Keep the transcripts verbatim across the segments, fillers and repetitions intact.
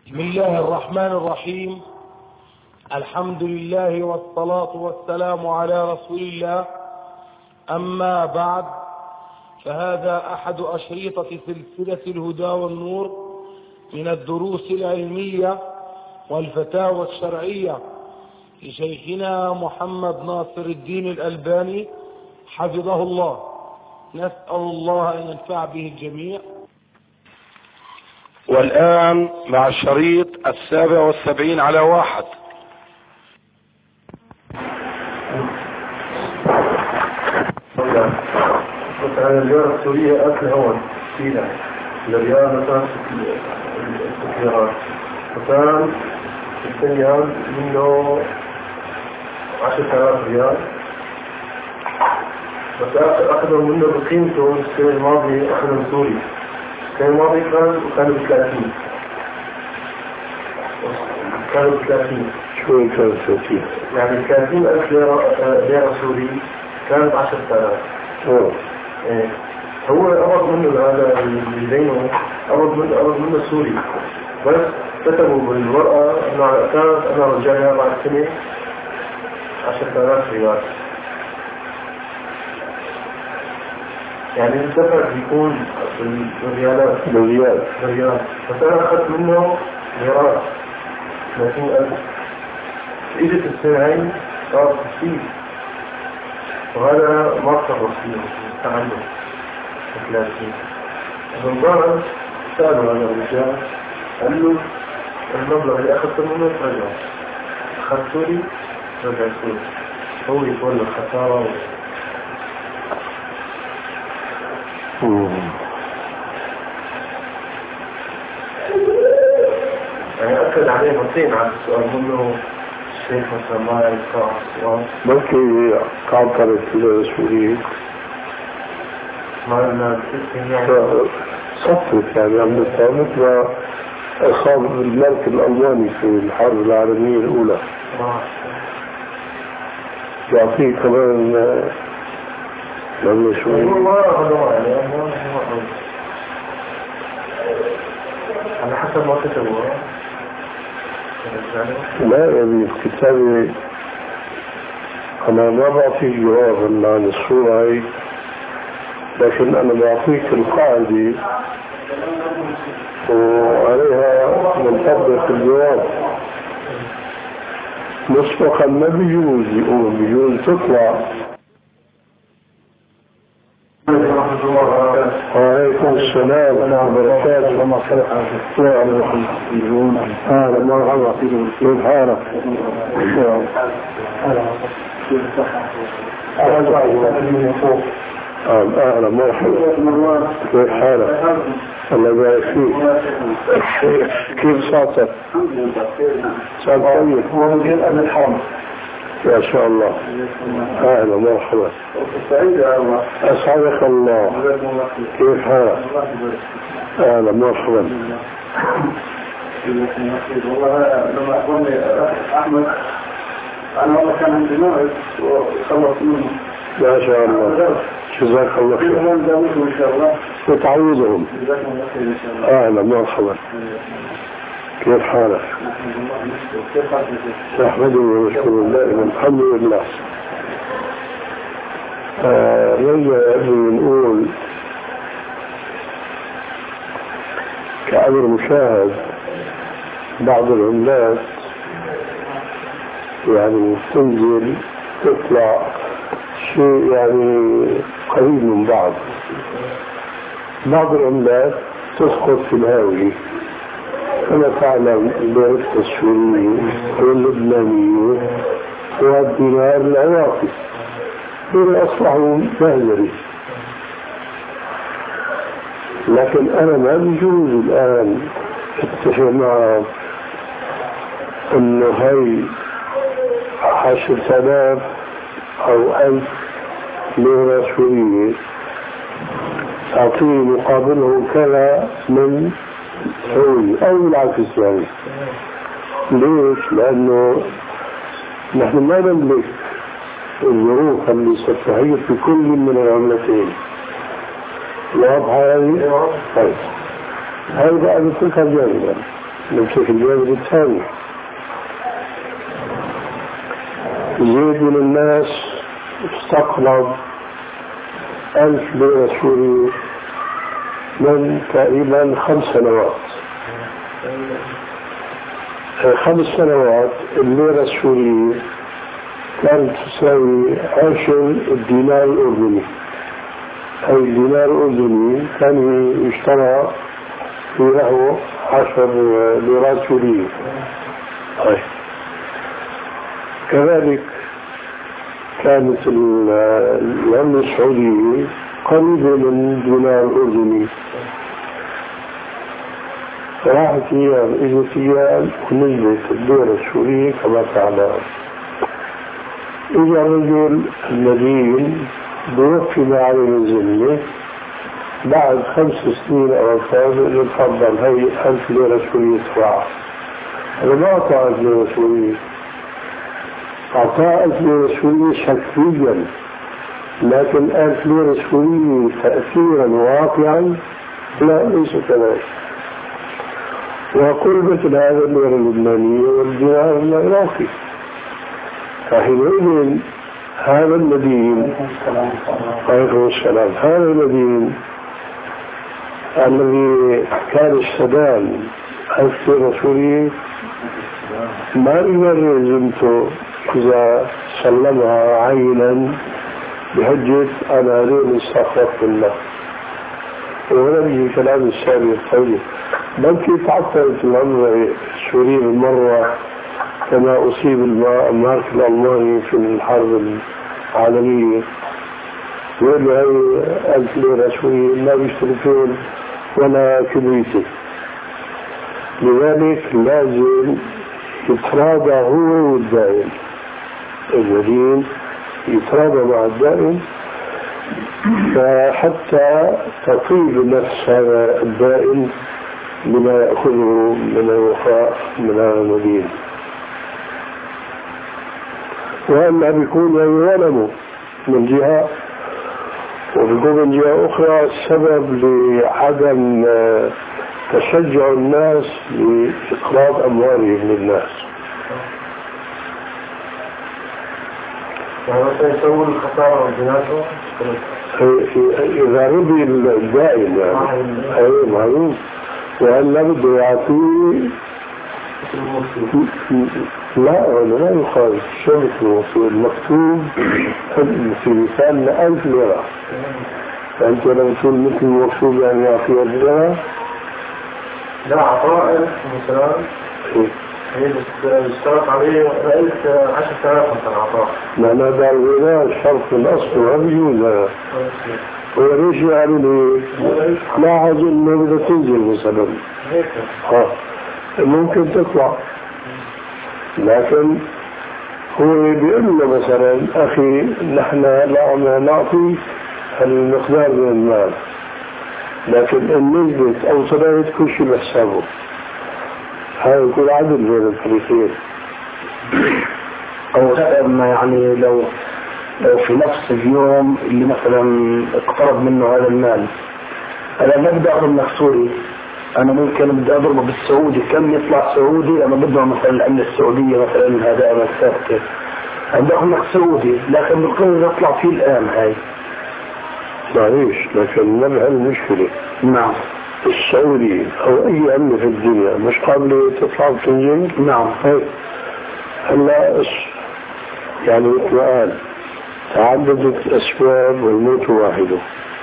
بسم الله الرحمن الرحيم. الحمد لله والصلاة والسلام على رسول الله. أما بعد، فهذا أحد أشريطة سلسلة الهدى والنور من الدروس العلمية والفتاوى الشرعية لشيخنا محمد ناصر الدين الألباني حفظه الله. نسأل الله أن ينفع به الجميع. والآن مع الشريط السابع والسبعين على واحد. مثلا الرياضة السورية أكل هون فينا الرياضة مثلا السكريات مثلا السنيان منه عشرة آلاف ريال، بس أخذوا منه بقيمته السنة الماضية أخذوا من سوريا. السنة الماضية كان كانوا بثلاثين كانوا بثلاثين شو كانوا ثلاثين؟ يعني ثلاثين ألف ليرة سوري كانت عشرة آلاف. أوه. إيه. هو أرد منه هذا اللي بينه أرد منه أرد منه سوري، بس كتبوا بالورقة أنه على أساس أنا رجعها بعد سنة عشرة آلاف ريال. يعني الدفع بيكون بالريالات بالريال بالريال، بس أنا أخذت منه ليرات ثلاثين ألف. إجت السنين صار ستين، وهذا ما صار فيه كان عنده ثلاثين. فالضرر سألوا هذا الرجال قال له المبلغ اللي أخذته منه رجع، أخذته لي رجع سوري، هو يقول الخسارة. يعني أكد عليه مرتين على السؤال منه الشيخ مثلا ما يعرف على السؤال بلكي قاطرت سوريا ما لنا يعني صفت يعني عم نتعامل مع أصاب الملك الألماني في الحرب العالمية الأولى. يعطيه كمان لما شوي على حسب ما كتبوا. لا يعني في كتابي أنا ما بعطيك جواب عن الصورة هاي، لكن أنا بعطيك القاعدة وعليها منطبق الجواب. مسبقا ما بيجوز يقول، بيجوز تطلع. وعليكم السلام وبركاته. وما خلق عليكم يجون أهلا مرحبا كيف حالك؟ أهلا مرحبا كيف حالك؟ الله يبارك فيك. كيف صوتك؟ صوت طيب ومن الحرم ما شاء الله. أهلا مرحبا أسعدك الله. كيف حالك؟ أهلا مرحبا. والله لما أخبرني أحمد أنا والله كان عندي موعد وخلص منه ما شاء الله. جزاك الله خير. إن شاء الله وتعوضهم. أهلا مرحبا. كيف حالك؟ نحمده ونشكر الله. الحمد لله. رجع نقول كأمر مشاهد بعض العملات يعني تنزل تطلع شيء يعني قريب من بعض. بعض العملات تسقط في الهاوية كما تعلم البيرة السورية واللبنانية والدينار العراقي دول أصبحوا مهزري. لكن أنا ما بيجوز الآن اتفق معهم إنه هاي عشرة آلاف أو ألف ليرة سورية أعطيه مقابله كذا من سوري أو العكس. يعني ليش؟ لأنه نحن ما نملك الظروف اللي ستحيط بكل من العملتين. واضحة هذه؟ طيب هذا بقى بتلك الجانبة. نمسك الجانب الثاني. زيد من الناس استقرض ألف ليرة سورية من تقريبا خمس سنوات. خمس سنوات الليرة السورية كانت تساوي عشر الدينار الأردني. أي الدينار الأردني كان يشترى في له عشر ليرات سورية. كذلك كانت العملة السعودية قريبة من الدينار الأردني. راحت ايام اجت ايام ونزلت الليرة السورية كما تعلم. اجى الرجل المدين بوفي ما عليه الذمة بعد خمس سنين او اكثر اللي تفضل هي ألف ليرة سورية تبعه. انا ما اعطى ألف ليرة سورية، اعطاه ألف ليرة سورية شكليا، لكن ألف ليرة سورية تأثيرا واقعا لا، ليس كذلك. وأقول مثل هذا الليرة اللبنانية والدينار العراقي. فحينئذ هذا المدين عليكم السلام، هذا المدين الذي كان السدان ألف ليرة سورية ما يقدر يلزمته إذا سلمها عينا بحجة أنا هذول استخلصت الله. وهنا يجي كلام السابق الطويل، بلكي تعطلت العملة السورية بالمرة كما أصيب المارك الألماني في الحرب العالمية. يقول له هاي ألف ليرة سورية ما بيشتري فيهم ولا كبريتي. لذلك لازم يتراضى هو والدائم، المدين يتراضى مع الدائم فحتى تطيب نفس هذا الدائم بما يأخذه من الوفاء من هذا المدين. وأما بيكون يظلموا من جهة وبيكون من جهة أخرى السبب لعدم تشجع الناس لإقراض أموالهم للناس. سيسوي الخسارة والجناسة إذا رضي الدائم يعني أيوة معلوم. وأن بده يعطيه لا ولا لا يقال شو مثل المكتوب في مثال ألف ليرة، فأنت لو تقول مثل المكتوب يعني يعطيه ألف ليرة لا عطاء مثلا اشترط عليه رأيت عشر آلاف مثلا عطاء. معنى هذا الغناء الشرط الأصل وهذا يوجد. وليش يعني لاحظ انه بدها تنزل مثلا ها ممكن تطلع، لكن هو بيقول مثلا اخي نحن لا نعطي المقدار من المال، لكن ان نزلت او طلعت كل شيء بحسابه. هذا يكون عدل بين الفريقين. او يعني لو في نفس اليوم اللي مثلا اقترب منه هذا المال، انا ما بدي اضرب سوري، انا ممكن بدي اضربه بالسعودي، كم يطلع سعودي انا بدي مثلا العمله السعوديه مثلا هذا انا ثابته بدي اخذ سعودي، لكن بكون يطلع فيه الان هاي معليش. لكن نبع المشكله نعم السعودي او اي عمله في الدنيا مش قابله تطلع وتنزل. نعم هيك هلا يعني الآن تعددت الأسباب والموت واحده.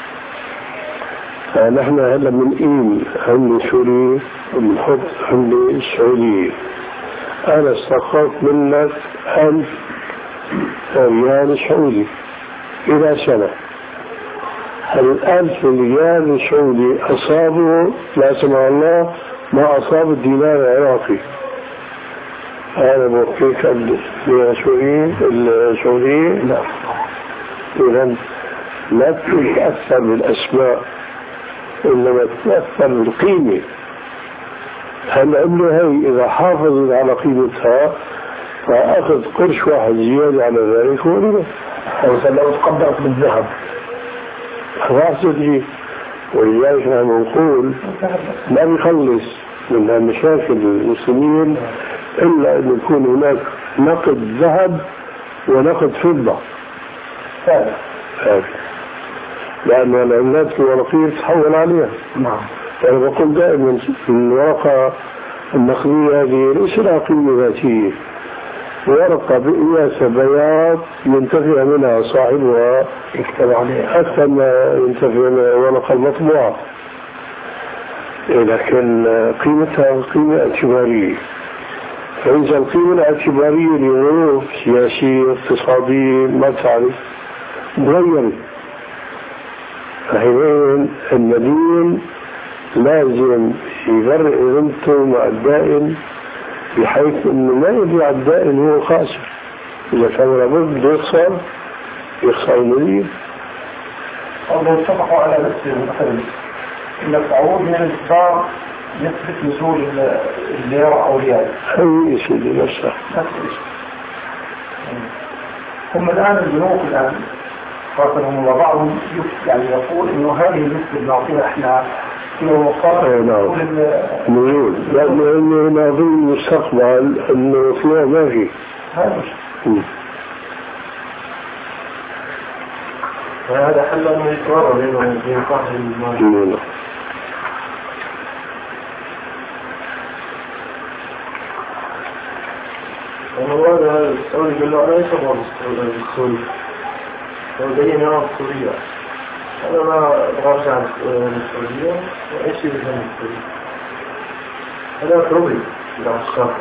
فنحن هلا بنقيم عملة سورية وبنحط عملة سعودية. أنا استقرت منك ألف ريال سعودي إلى سنة. الألف ريال سعودي أصابه لا سمح الله ما أصاب الدينار العراقي. هذا موقيك السعودية السعودية لا. إذن لا تتأثر بالأسماء إنما تتأثر بالقيمة. هالعملة هي إذا حافظت على قيمتها فأخذ قرش واحد زيادة على ذلك ولله. أو لو تقدرت بالذهب راح تجي. ولذلك نحن نقول ما بيخلص من مشاكل المسلمين إلا أن يكون هناك نقد ذهب ونقد فضة. هذا لأن العملات الورقية تحول عليها. نعم. أنا بقول دائما الورقة النقدية هذه ليس لها قيمة ذاتية، ورقة بقياس بياض ينتفع منها صاحبها يكتب عليها أكثر ما ينتفع منها الورقة المطبوعة، لكن قيمتها قيمة اعتبارية. فإذا القيمة الاعتبارية لظروف سياسية اقتصادية ما تعرف تغيرت، فحينئذ المدين لازم يبرئ قيمته مع الدائن بحيث انه ما يبيع الدائن هو خاسر. اذا كان لابد بده يخسر يخسر المدير. أو اتفقوا على نفس مثلا انك تعود من الانتصار نسبة نزول الليرة او الريال. اي شيء لنفسه. نفس الشيء. هم الان البنوك الان خاصة هم بعضهم يعني يقول انه هذه النسبة اللي نعطيها احنا في المقابل نقول لأنه ناظر المستقبل أنه فيها ما في هذا حل أنه يتورى بينهم بين صاحب المال. والله هذا السعودي قال له أنا ليس أبغى السعودي السعودية نعم السعودية، أنا ما أبغاش عن السعودية وإيش يفهم السعودية هذا كروبي إذا أشخاص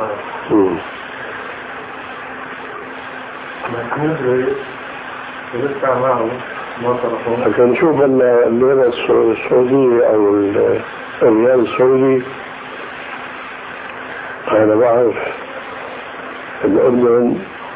لكن يدري يدفع معه ما طرحه. لكن نشوف الليرة السعودية أو الريال السعودي، أنا بعرف الأردن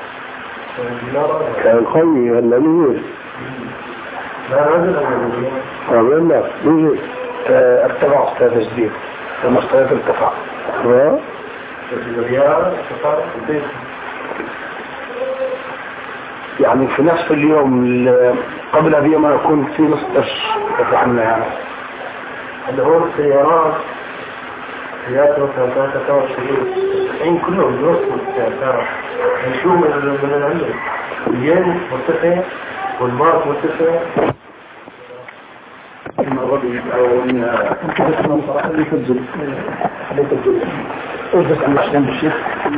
كان قوي هلا نزل. لا نزل قابل لا نزل ارتفع أستاذ جديد المستويات ارتفع. ها؟ الريال ارتفع البيت يعني في نفس اليوم قبل هذه ما يكون في نص ارتفع عنا يعني. اللي هو السيارات سيارات مثلا ثلاثة وعشرين تسعين كلهم بيوصلوا السيارات نشوف من من العلم الين مرتفع والمارك مرتفع. الربيع أو من صراحة اللي تنزل اللي تنزل أجلس عن الشام الشيخ.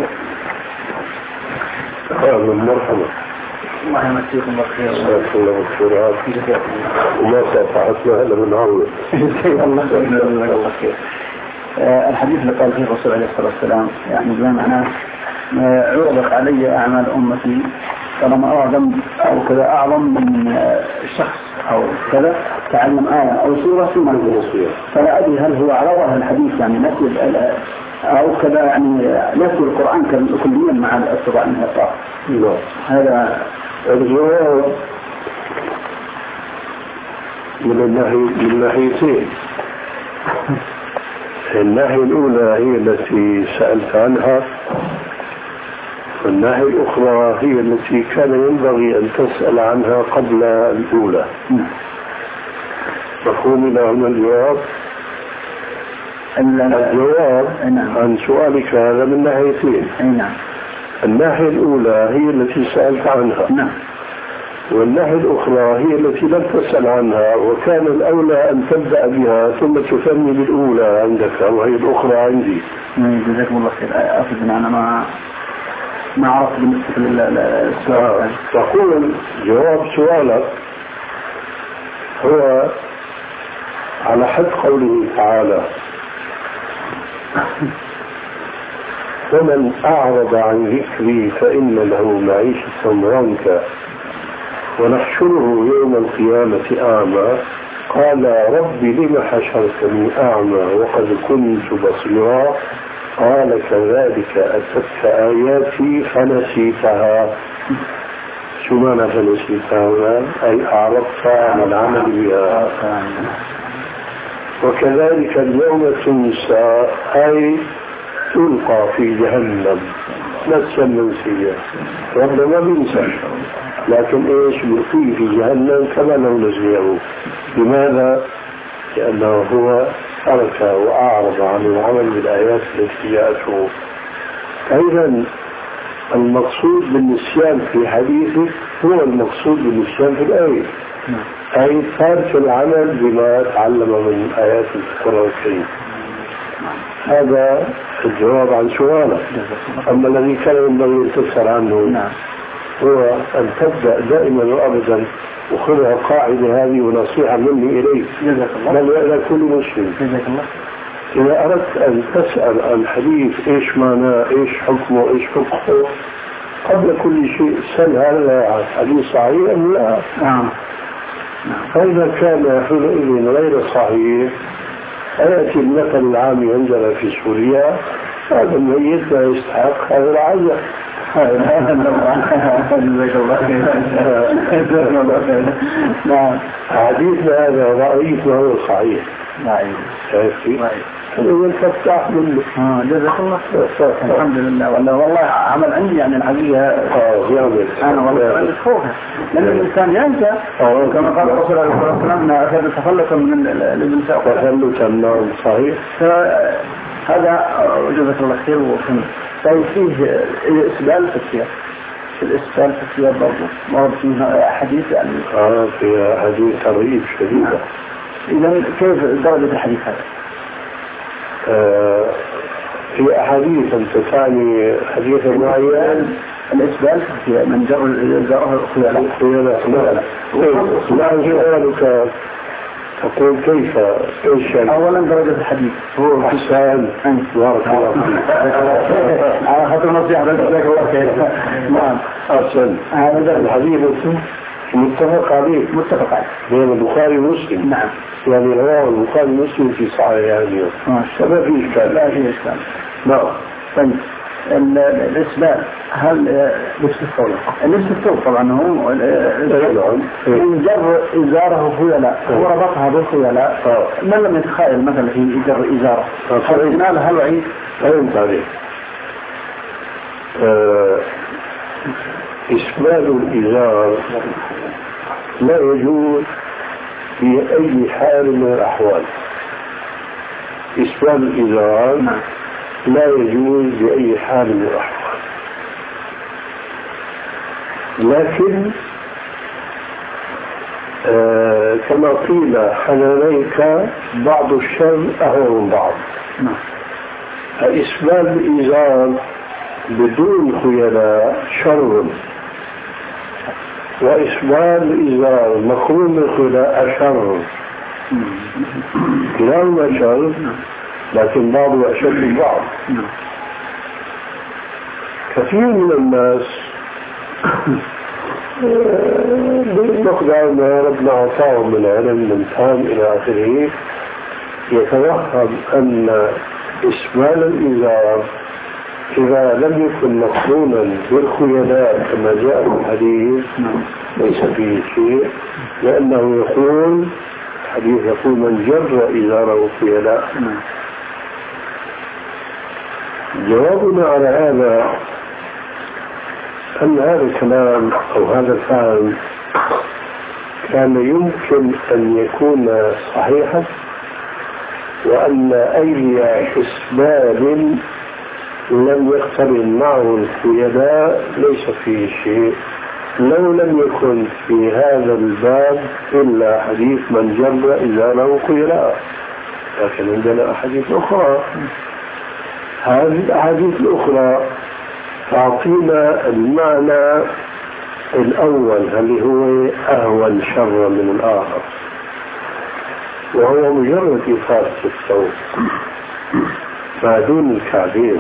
هذا مرحبا. الله يمسيكم بالخير. الله بالخير وما صافحتنا هلا من عوض. الله خير. الحديث اللي قال فيه الرسول عليه الصلاة والسلام يعني بما معناه عرضت علي أعمال أمتي فلما أعظم أو كذا أعظم من الشخص أو كذا تعلم آية أو سورة ثم الوصية، فلا أدري هل هو على ظاهر الحديث يعني نسي أو كذا يعني نسي القرآن كليا مع الاستطاع الانحطاط. هذا الجواب من الناحية من الناحيتين. الناحية الأولى هي التي سألت عنها، والناحية الأخرى هي التي كان ينبغي أن تسأل عنها قبل الأولى. مفهوم لهم الجواب؟ الجواب عن سؤالك هذا من ناحيتين. الناحية الأولى هي التي سألت عنها، والناحية الأخرى هي التي لم تسأل عنها، وكان الأولى أن تبدأ بها ثم تثني بالأولى عندك وهي الأخرى عندي. جزاكم الله خير. أفضل أن أنا ما ما عرفت بالنسبة للسؤال. تقول جواب سؤالك هو على حد قوله تعالى: ومن أعرض عن ذكري فإن له معيشة ضنكا ونحشره يوم القيامة أعمى قال رب لم حشرتني أعمى وقد كنت بصيرا قال كذلك أتتك آياتي فنسيتها. شو معنى فنسيتها؟ أي أعرضت عن العمل بها. وكذلك اليوم تنسى أي تلقى في جهنم نفسا منسية. ربنا ما بينسى، لكن ايش يلقيه في جهنم كما لو نسيه. لماذا؟ لأنه هو ترك وأعرض عن العمل بالآيات التي جاءته. أيضا المقصود بالنسيان في حديثه هو المقصود بالنسيان في الآية، أي ترك العمل بما تعلم من آيات القرآن الكريم. هذا الجواب عن سؤالك. أما الذي كان ينبغي أن تسأل عنه هو أن تبدأ دائما وأبدا، وخذها قاعدة هذه ونصيحة مني إليك بل إلى كل مسلم. إذا أردت أن تسأل عن حديث إيش معناه إيش حكمه إيش حكمه قبل كل شيء سأل هذا حديث صحيح أم لا. فإذا كان حينئذ غير صحيح يأتي المثل العام عندنا في سوريا هذا الميت لا يستحق هذا العزاء. نعم حديثنا هذا ضعيف وهو صحيح. نعم إذا فتح منه. آه جزاك الله خير. الحمد لله. والله والله عمل عندي يعني الحقيقة. آه جامد. أنا والله عندي خوفه لأن الإنسان ينسى. آه كما قال الرسول عليه الصلاة والسلام أن أخذ تخلصا من الإنسان. تخلصا نعم صحيح. هذا جزاك الله خير وفهم. طيب فيه إسبال في السياق. الإسبال في السياق برضه. ما فيه حديث يعني. آه في حديث ترغيب شديدة. إذا كيف درجة الحديث هذا؟ آه في أحاديث أنت تعني حديث معين الإسبال في من جر جره الخيلاء الخيلاء لا سؤالك تقول كيف ايش يعني؟ اولا درجة الحديث هو حسان بارك الله فيك على خاطر نصيحة جزاك الله خير. نعم احسن. هذا الحديث متفق عليه متفق عليه بين البخاري ومسلم. نعم يعني رواه البخاري ومسلم في صحيح يعني ما في اشكال. لا في اشكال. نعم. طيب الإسبال هل لبس الثوب لبس الثوب طبعا هو من جر إزاره خيلاء وربطها بالخيلاء من لم يتخيل مثلا في جر إزاره فالإجمال هل وعيد فهمت عليه. إسبال الإزار لا يجوز في أي حال من الأحوال. إسبال الإزار لا يجوز بأي حال من الأحوال، لكن آه كما قيل حنانيك بعض الشر أهون من بعض. إسبال الإزار بدون خيلاء شر، وإسبال الإزار مقرون بالخيلاء شر. كلاهما شر لكن بعضه أشد من بعض. كثير من الناس بمقدار ما ربنا أعطاهم من علم من فهم إلى آخره يتوهم أن إسبال الإزار إذا لم يكن مقرونا بالخيلاء كما جاء في الحديث ليس فيه شيء، لأنه يقول الحديث يقول من جر إزاره خيلاء. جوابنا على هذا أن هذا الكلام أو هذا الفهم كان يمكن أن يكون صحيحا، وأن أي إسبال لم يقترن معه الخيلاء ليس فيه شيء، لو لم يكن في هذا الباب إلا حديث من جر إزاره خيلاء. لكن عندنا أحاديث أخرى، هذه الأحاديث الأخرى تعطينا المعنى الأول اللي هو أهون شر من الآخر، وهو مجرد إفادة الثوب ما دون الكعبين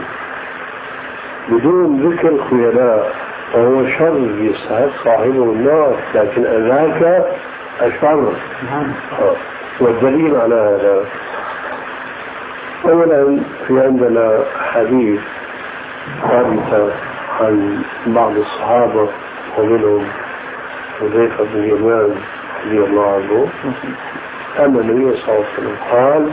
بدون ذكر الخيلاء، وهو شر يستحق صاحبه النار، لكن ذاك أشر. والدليل على هذا أولا في عندنا حديث ثابت عن بعض الصحابة ومنهم حذيفة بن اليمان رضي الله عنه أن النبي صلى الله عليه وسلم قال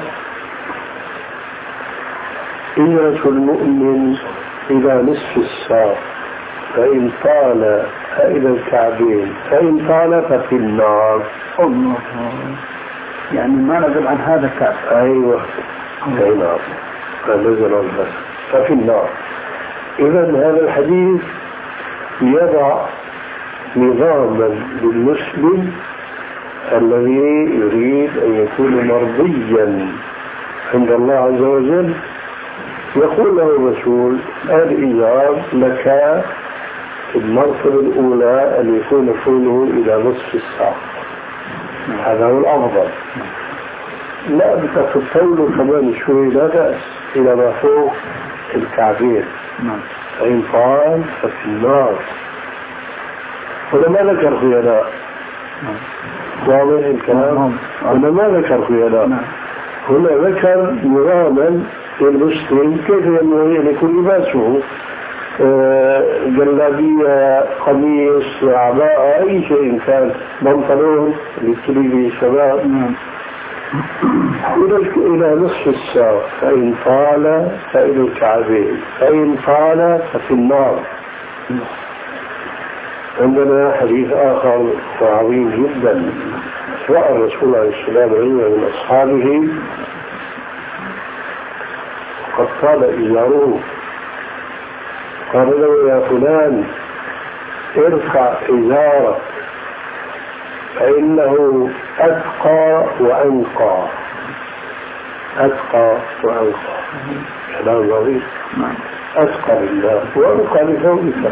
إزرة المؤمن إلى نصف الساق فإن طال إلى الكعبين فإن طال ففي النار. يعني ما نزل عن هذا الكعب. أيوة أي نعم فنزل عن هذا ففي النار. إذا هذا الحديث يضع نظاما للمسلم الذي يريد أن يكون مرضيا عند الله عز وجل. يقول له الرسول الإجاب لك في المرتبة الأولى أن يكون طوله إلى نصف الساق، هذا هو الأفضل. لا بدك تطوله كمان شوي لا بأس إلى ما فوق الكعبين، فإن طال ففي النار. هنا ما ذكر خيلاء، واضح الكلام؟ هنا ما ذكر خيلاء، هنا ذكر نظاما للمسلم كيف ينبغي أن يكون لباسه، جلابية، قميص، عباءة، أي شيء كان، بنطلون للتلبي الشباب إلى نصف الساق، فإن طال فإلى الكعبين، فإن طال ففي النار. عندنا حديث آخر عظيم جدا، رأى الرسول عليه السلام رجلا من أصحابه قد طال إزاره، قال له يا فلان ارفع إزارك فإنه أتقى وأنقى. أتقى وأنقى كلام ظريف، أتقى لله وأنقى لزوجك.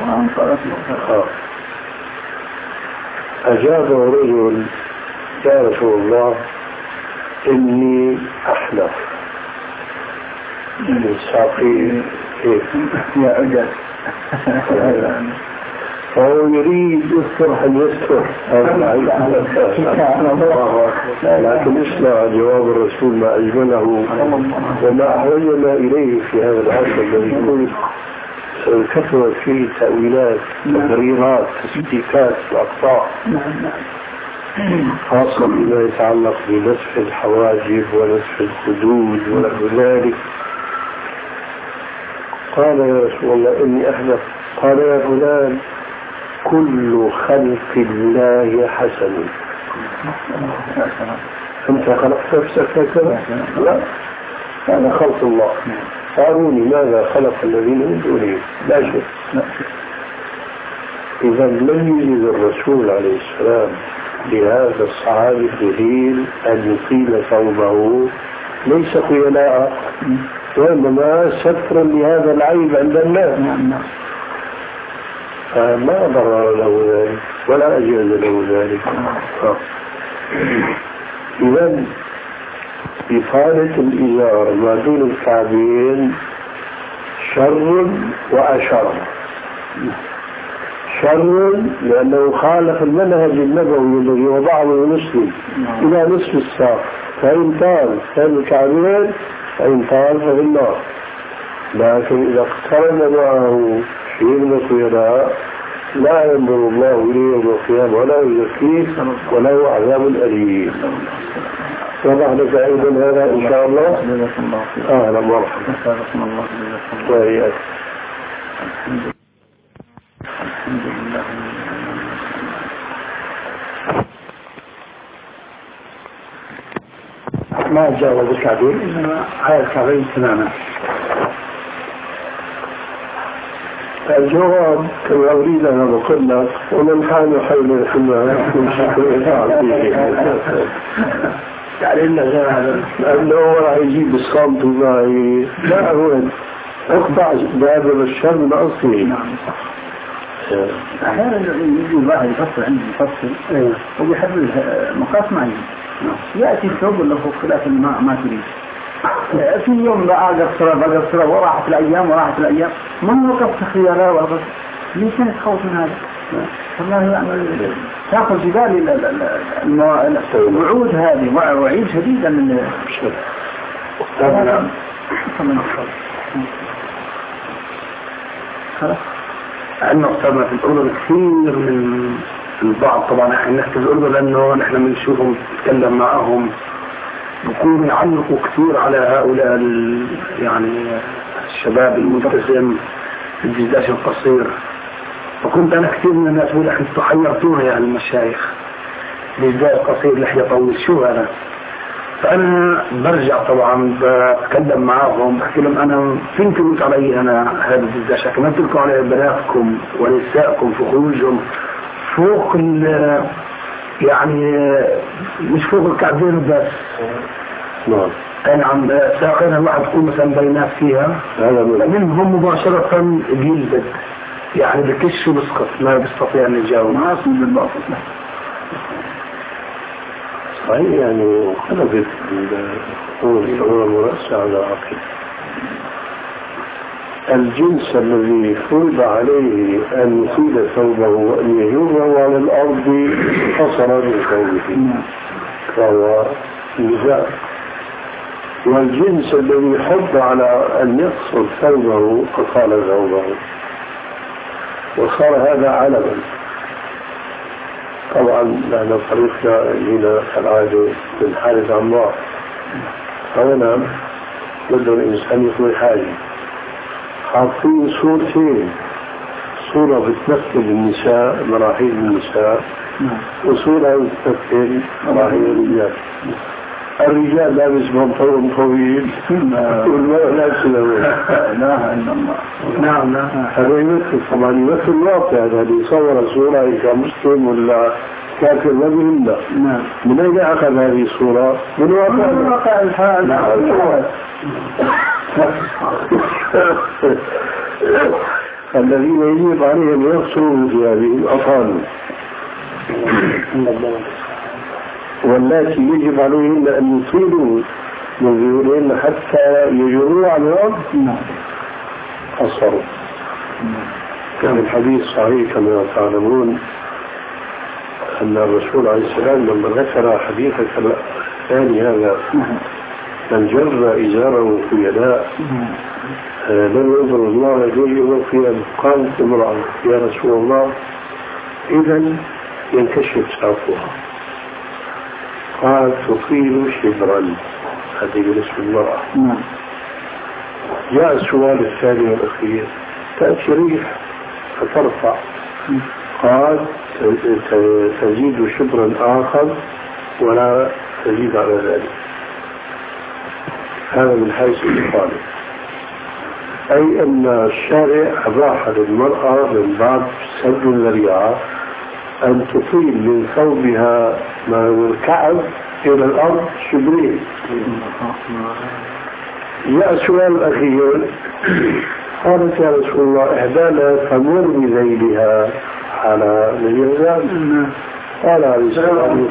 أجابه رجل يا رسول الله إني أحلف من ساقي يا أجل. فهو يريد يذكر أن يذكر، لكن اسمع جواب الرسول ما أجمله وما أحوجنا إليه في هذا العصر الذي يقول كثرت فيه تأويلات تبريرات تسبيكات وأقطاع، خاصة بما يتعلق بنسف الحواجب ونسف الخدود ونحو ذلك. قال يا رسول الله إني أحلف. قال يا فلان كل خلق الله حسن. أنت خلقت نفسك هكذا؟ لا، هذا خلق الله. أروني ماذا خلق الذين من دونه؟ لا شيء. إذا لم يجد الرسول عليه السلام لهذا الصحابي الجليل أن يطيل ثوبه ليس خيلاء، وإنما سترا لهذا العيب عند الناس، فما ضرر له ذلك ولا أجاز له ذلك. إذا إطالة الإزار ما دون الكعبين شر وأشر. شر لأنه خالف المنهج النبوي الذي وضعه المسلم إلى نصف الساق، فإن طال فإن الكعبين، فإن طال ففي النار. لكن إذا اقترن معه شيء من الخيلاء لا ينظر الله إليه يوم القيامة ولا يزكيه وله عذاب أليم. وضع لك أيضا هذا إن شاء الله. أهلا ومرحبا. وإياك. الحمد لله. ما جاوز الكعبين إنما على الكعبين تماما. الجواب كما أريد أن أقول لك ومن كان يحاول الحمى من شكل يعني لأنه راح يجيب الصامت معي لا هو اقطع باب الشر من أصله. أحيانا يجي واحد يفصل عندي يفصل وبيحب مقاس معي يأتي الثوب له خلاف الماء ما تريد في يوم بقى قصرة بقى قصرة وراحت الأيام وراحت الأيام ما وقفت خيارات وقفت ليش نتخوف من هذا؟ والله يعني تأخذ جبالي الوعود هذه وعيد شديدا من النقطة ما في الأردن كثير من البعض طبعا احنا نحكي الأردن لأنه نحن بنشوفهم نتكلم معهم بكون يعلقوا كثير على هؤلاء يعني الشباب الملتزم الجزاش القصير. وكنت أنا كثير من الناس بقول احنا تحيرتونا يا المشايخ الجزاش القصير لحية طويل شو هذا؟ فأنا برجع طبعا بتكلم معاهم بحكي لهم أنا فين تقولوا علي أنا هذا الدشة كمان تلقوا على بناتكم ونسائكم في خروجهم فوق ال يعني مش فوق الكعبين بس. نعم. أنا عم ساقين الواحد تكون مثلا بينات فيها منهم مباشرة بيلبد يعني بكش وبسقط ما بيستطيع أن يجاوب ما أصلا بالباطل. صحيح يعني اختلفت الصورة المرأسة على عقل. الجنس الذي فرض عليه أن يصيد ثوبه وأن يجره على الأرض حصل من ثوبه فهو نزاع، والجنس الذي حض على أن يقصر ثوبه فقال ثوبه وصار هذا علما. طبعا نحن طريقنا هنا كالعادة بنحارب عن بعض، أولا بده الإنسان يكون حاجة حاطين صورتين، صورة بتمثل النساء مراحيل النساء وصورة بتمثل مراحيل الرجال. الرجال لابس بنطلون طويل والمرأة لابسة لوين. لا إله إلا الله. نعم نعم. هذا يمثل طبعا يمثل الواقع، هذا يصور صورة كمسلم ولا كافر ما بيهمنا. نعم. من أين أخذ هذه الصورة؟ من واقع من واقع الحال. نعم. الذين يجب عليهم يغسلوا من ثيابهم أطالوا، واللاتي يجب عليهم أن يطيلوا من ذيولهن حتى يجروا على الأرض قصروا. كان الحديث صحيح كما تعلمون أن الرسول عليه السلام لما ذكر حديثك الثاني هذا من جر إزاره في يداء لم ينظر الله يجوز في قالت امرأة يا رسول الله إذن ينكشف ساقها، قال تطيل شبرا، هذه بالنسبة للمرأة. جاء السؤال الثاني والأخير تأتي ريح فترفع، قال تزيد شبرا آخر ولا تزيد على ذلك. هذا من حيث الإقامة، أي أن الشارع أباح للمرأة من بعد سد الذريعة أن تطيل من ثوبها من الكعب إلى الأرض شبرين. جاء السؤال الأخير قالت يا رسول الله إحدانا تمر بذيلها على الجزاء، قال عليه السلام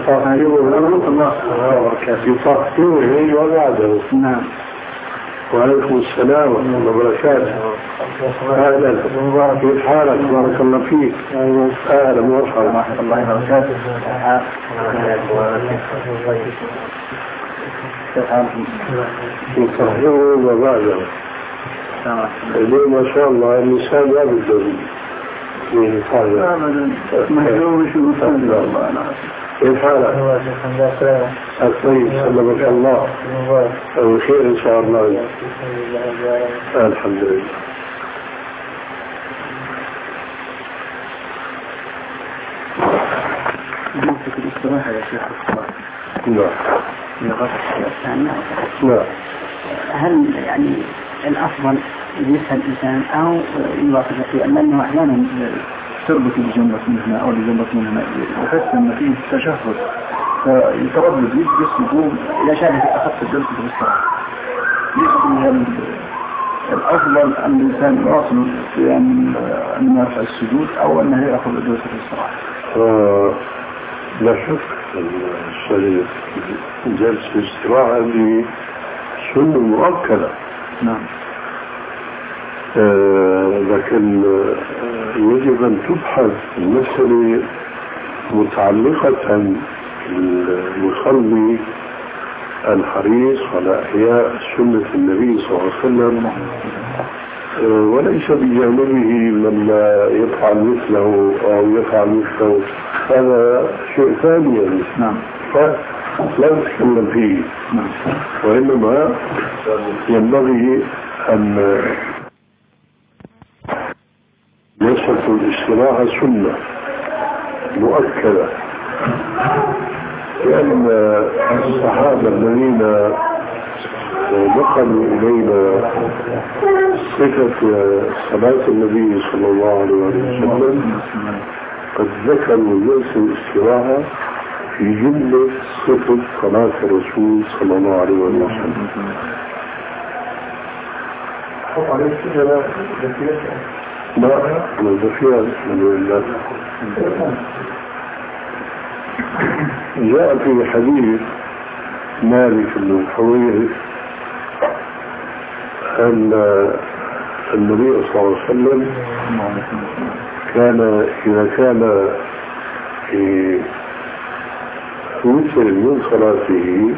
يطهره وبعده. نعم. وعليكم السلام ورحمة الله وبركاته. أهلا كيف حالك؟ بارك الله فيك. أهلا ومرحبا ورحمة الله وبركاته. يطهره وبعده. ما شاء الله النساء لا بالدليل من هذا مهجوم شو كيف حالك؟ الطيب سلمك الله بخير إن شاء الله. الحمد لله. ممكن الاستراحة يا شيخ الصلاة. نعم. نعم. هل يعني الأفضل يسهل الإنسان أو يواصل فيه؟ لأنه أحيانا تربط الجنبة من هنا أو الجنبة من هنا يحس أن فيه تشهد فيتردد يجلس يقوم إلى شابه أخذت الجلسة في الصلاة. يجب الأفضل أن الإنسان يواصل في أن يرفع السجود أو أنه يأخذ الجلسة في الصلاة. آه لا شك جلسة الاستراحة هذه سنة مؤكدة. نعم. آه لكن آه يجب أن تبحث المسألة متعلقة بالمصلي الحريص على إحياء سنة النبي صلى الله عليه وسلم، آه وليس بجانبه من لا يفعل مثله أو يفعل مثله، هذا شيء ثاني. نعم. لا نتكلم فيه. نعم. وإنما ينبغي أن جلسة الاستراحة سنة مؤكدة لأن الصحابة الذين نقلوا إلينا صفة صلاة النبي صلى الله عليه وسلم قد ذكروا جلسة الاستراحة في جملة صفة صلاة الرسول صلى الله عليه وسلم. حط عليه الشجرة لا نزفيها بسم الله. جاء في حديث مالك بن الحويرث أن النبي صلى الله عليه وسلم كان إذا كان في وتر من صلاته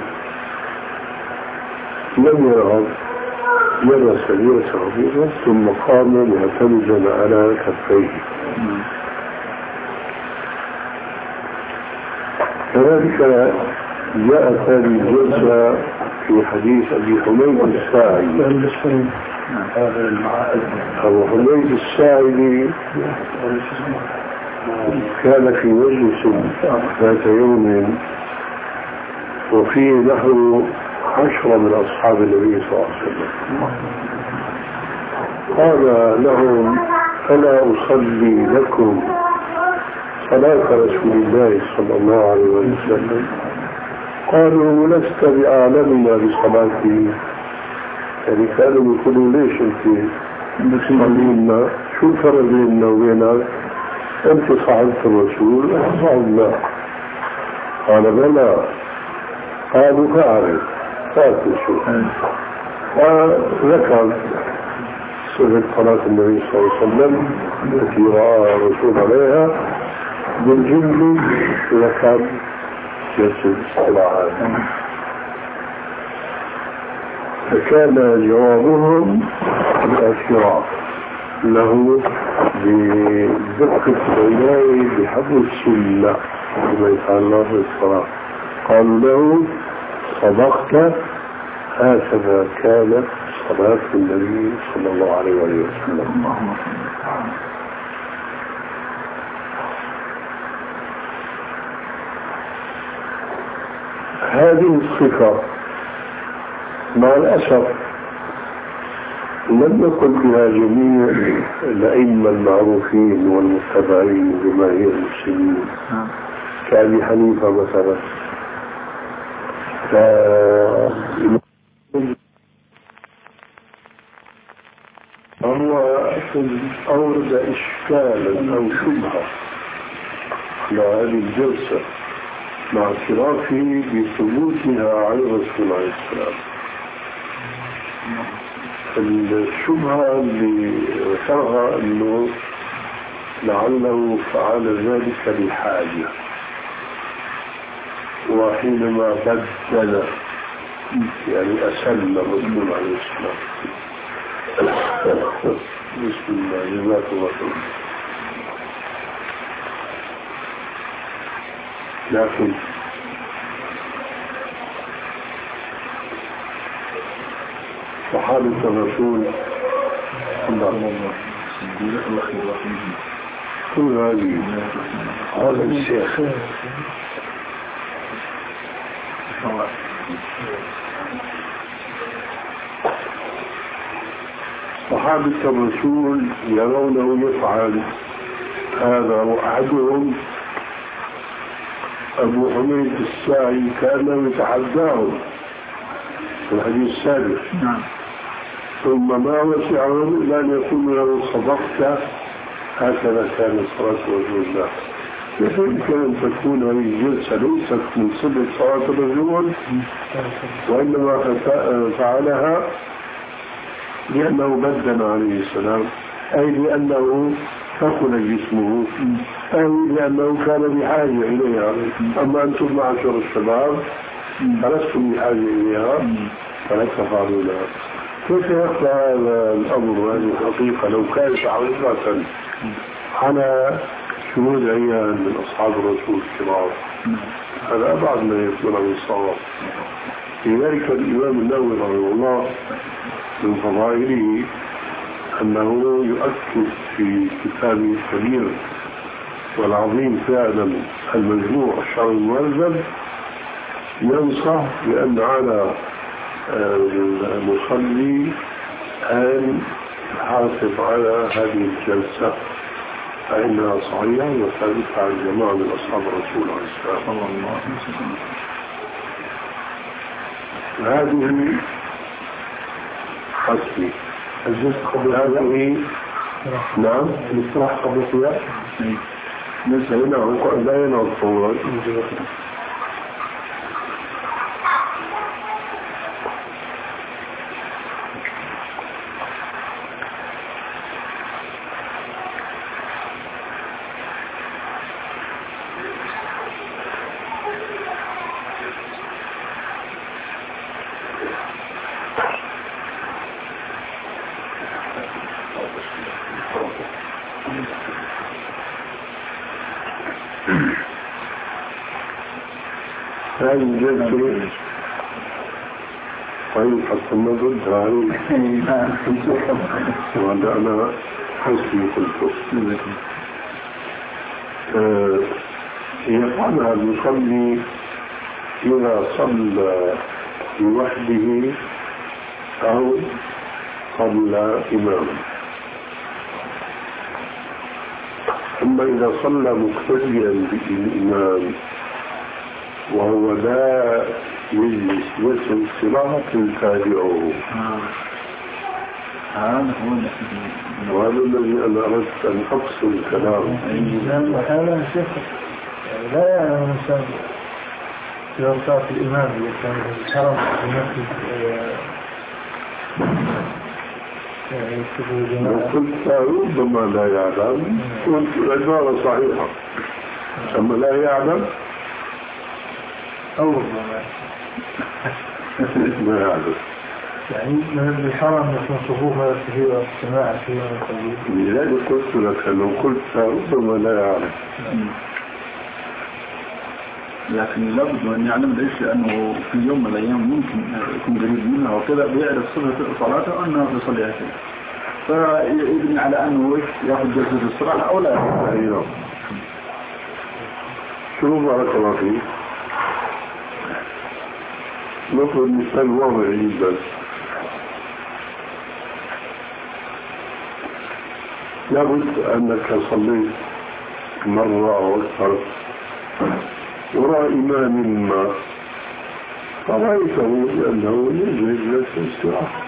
لم يرغب جلس ليسه ثم قام معتمدا على كفيه. كذلك جاءت هذه الجلسة في حديث أبي حميد الساعدي. أبو حميد الساعدي كان في مجلس ذات يوم وفيه نحو عشرة من أصحاب النبي صلى الله عليه وسلم. قال لهم ألا أصلي لكم صلاة رسول الله صلى الله عليه وسلم؟ قالوا لست بأعلمنا بصلاته، يعني كانوا يقولوا ليش أنت تصلينا؟ شو الفرق بيننا وبينك؟ أنت صاحبت الرسول صاحبنا. قال بلى. قالوا فأعرف فأعرف شو. وذكر صفة صلاة النبي صلى الله عليه وسلم التي رأى الرسول عليها بالجمل. ذكر جلسة الاستراحة. فكان جوابهم الاعتراف له بدقة العناية بحفظ السنة كما يفعل الله في الصلاة. قالوا له صدقت، هكذا كانت صلاة النبي صلى الله عليه وسلم. هذه الصفة مع الأسف لم يقل بها جميع الأئمة المعروفين والمتبعين بجماهير المسلمين كأبي حنيفة مثلا. ف... هو أورد إشكالا أو شبهة على هذه الجلسة مع اعترافه بثبوتها على الرسول عليه السلام. الشبهة اللي ذكرها أنه لعله فعل ذلك بحاجة، وحينما بدل يعني أسل الرسول عليه السلام. بسم الله جزاك الله خير. لكن صحابة الرسول كل هذه هذا الشيخ صحابة الرسول يرونه يفعل هذا، وأحدهم أبو حميد الساعي كان يتحداهم في الحديث السابق. ثم ما وسعهم إلا أن يكون له صدقت، هكذا كانت صلاة رسول الله. كيف يمكن أن تكون هذه الجلسة ليست من صفة صلاة الرسول، وإنما فعلها لأنه بدل عليه السلام، أي لأنه ثقل جسمه، أي لأنه كان بحاجة إليها. أما أنتم معشر الشباب فلستم بحاجة إليها فلا تفعلونها. كيف يخفى هذا الأمر وهذه الحقيقة لو كانت حقيقة على شهود عيان من أصحاب الرسول الكبار؟ هذا أبعد ما يكون من الصواب. لذلك الإمام النووي رحمه الله من فضائله أنه يؤكد في كتابه الكبير والعظيم فعلا المجموع الشرعي الملزم ينصح بأن على المصلي أن يحافظ على هذه الجلسة فإنها صحيحة وثابتة عن جماعة من أصحاب الرسول عليه الصلاة والسلام. هذه حسبي الجلسة قبل هذه. نعم الاستراحة قبل القيام ليس هنا لا ينعد فورا. هذه الجلسة طيب حتى ما ضدها وهذا أنا حسبي قلت يفعلها المصلي إذا صلى لوحده أو صلى إماما. أما إذا صلى مقتديا بالإمام وهو لا يجلس يسل صراحة تابعه. وهذا الذي أنا أردت أن أقصر الكلام. هذا شيخ لا يعلم الإنسان إذا صار في الإمام يكون الحرم لو قلت ربما لا يعلم قلت العبارة صحيحة. أما لا يعلم أو ربما ما يعلم يعني من الحرم يكون صفوفها فيه واجتماع فيه وقليل. لذلك قلت لك لو قلت ربما لا يعلم. لكن لابد أن يعلم ليش لأنه في يوم من الأيام ممكن يكون قريب منها وكذا بيعرف صفة صلاته أنه يصلي هكذا فيبني على أنه يأخذ جلسة الصلاة أو لا. أيوه شو بارك الله فيك. نقول مثال واضح جدا. لابد أنك صليت مرة أو أكثر وراء إمام ما فرأيته لأنه يجري جلسة الاستراحة